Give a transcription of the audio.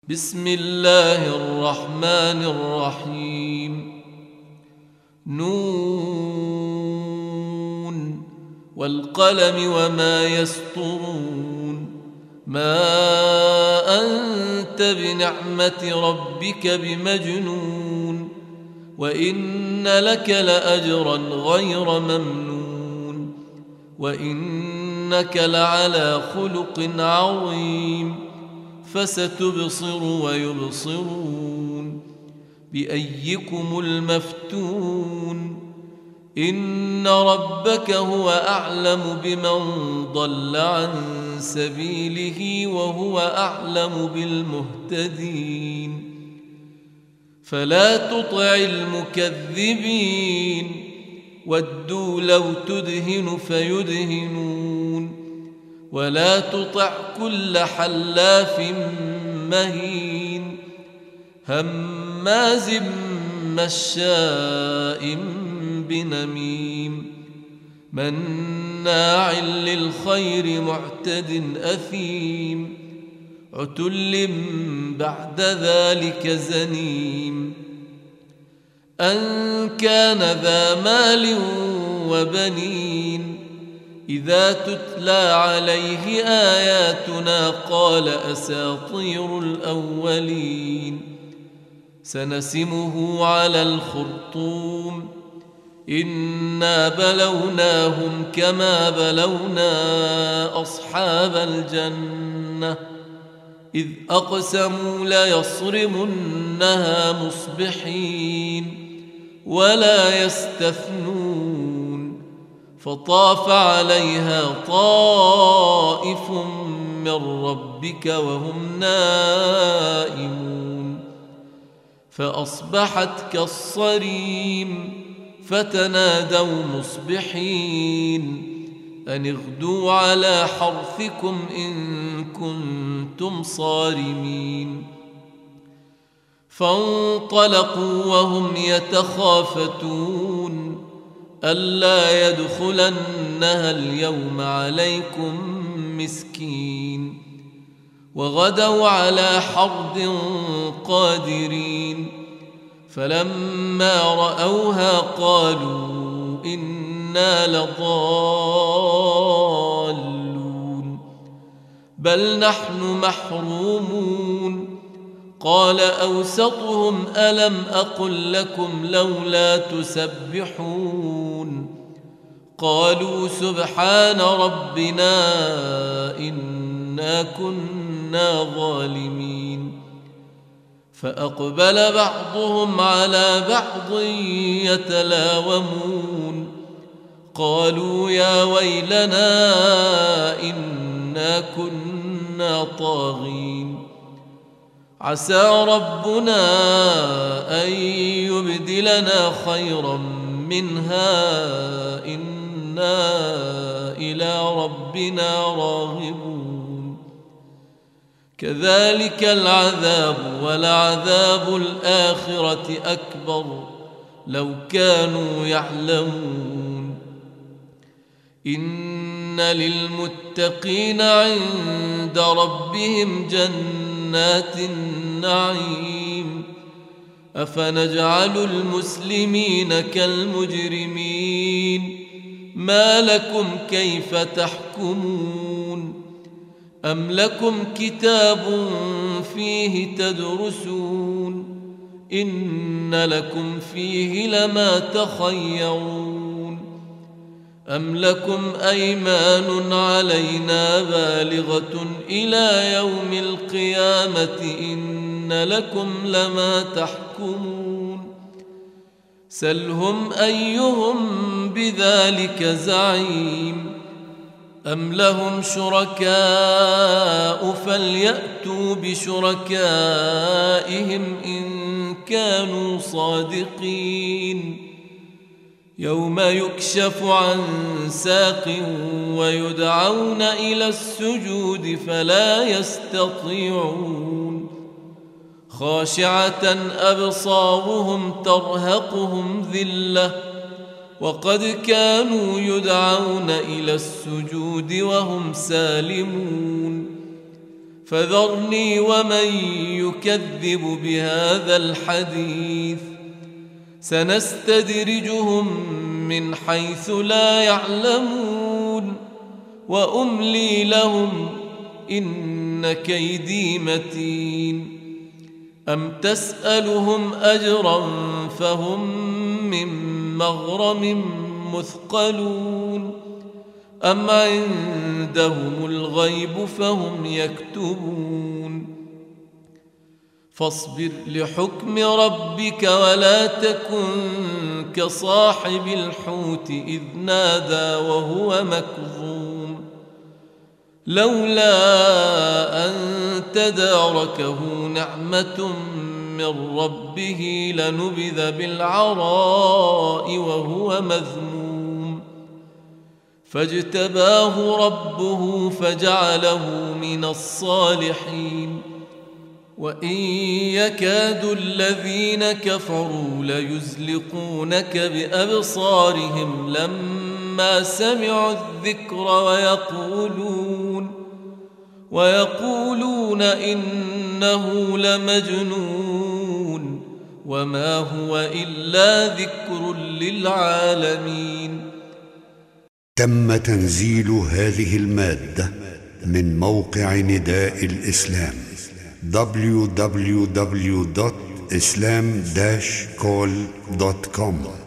بسم الله الرحمن الرحيم. نون والقلم وما يسطرون. ما أنت بنعمة ربك بمجنون، وإن لك لأجرا غير ممنون، وإنك لعلى خلق عظيم. فستبصر ويبصرون بأيكم المفتون. إن ربك هو أعلم بمن ضل عن سبيله وهو أعلم بالمهتدين. فلا تطع المكذبين، ودوا لو تدهن فيدهنون. ولا تطع كل حلاف مهين، هماز مشاء بنميم، مناع للخير معتد أثيم، عتل بعد ذلك زنيم. أن كان ذا مال وبنين، إذا تتلى عليه آياتنا قال أساطير الأولين. سنسمه على الخرطوم، إنا بلوناهم كما بلونا أصحاب الجنة إذ أقسموا ليصرمنها مصبحين ولا يستثنون. فطاف عليها طائف من ربك وهم نائمون، فأصبحت كالصريم. فتنادوا مصبحين أن اغدوا على حرثكم إن كنتم صارمين. فانطلقوا وهم يتخافتون ألا يدخلنها اليوم عليكم مسكين. وغدوا على حرد قادرين، فلما رأوها قالوا إنا لضالون بل نحن محرومون. قال أوسطهم ألم أقل لكم لولا تسبحون؟ قالوا سبحان ربنا إنا كنا ظالمين. فأقبل بعضهم على بعض يتلاومون قالوا يا ويلنا إنا كنا طاغين. عسى ربنا أن يبدلنا خيرا منها إنا إلى ربنا راغبون. كذلك العذاب ولعذاب الآخرة أكبر لو كانوا يعلمون. إن للمتقين عند ربهم جنات النعيم. أفنجعل المسلمين كالمجرمين؟ ما لكم كيف تحكمون؟ أم لكم كتاب فيه تدرسون؟ إن لكم فيه لما تخيرون. أم لكم أيمان علينا بالغة إلى يوم القيامة إن لكم لما تحكمون. سلهم أيهم بذلك زعيم. أم لهم شركاء فليأتوا بشركائهم إن كانوا صادقين. يوم يكشف عن ساق ويدعون إلى السجود فلا يستطيعون. خاشعة أبصارهم ترهقهم ذلة وقد كانوا يدعون إلى السجود وهم سالمون. فذرني ومن يكذب بهذا الحديث سنستدرجهم من حيث لا يعلمون وأملي لهم إن كيدي متين أم تسألهم أجرا فهم من مغرم مثقلون أم عندهم الغيب فهم يكتبون فاصبر لحكم ربك ولا تكن كصاحب الحوت إذ نادى وهو مكظوم لولا أن تداركه نعمة من ربه لنبذ بالعراء وهو مذموم فاجتباه ربه فجعله من الصالحين وإن يكاد الذين كفروا ليزلقونك بأبصارهم لما سمعوا الذكر ويقولون إنه لمجنون وما هو إلا ذكر للعالمين. تم تنزيل هذه المادة من موقع نداء الإسلام www.islam-call.com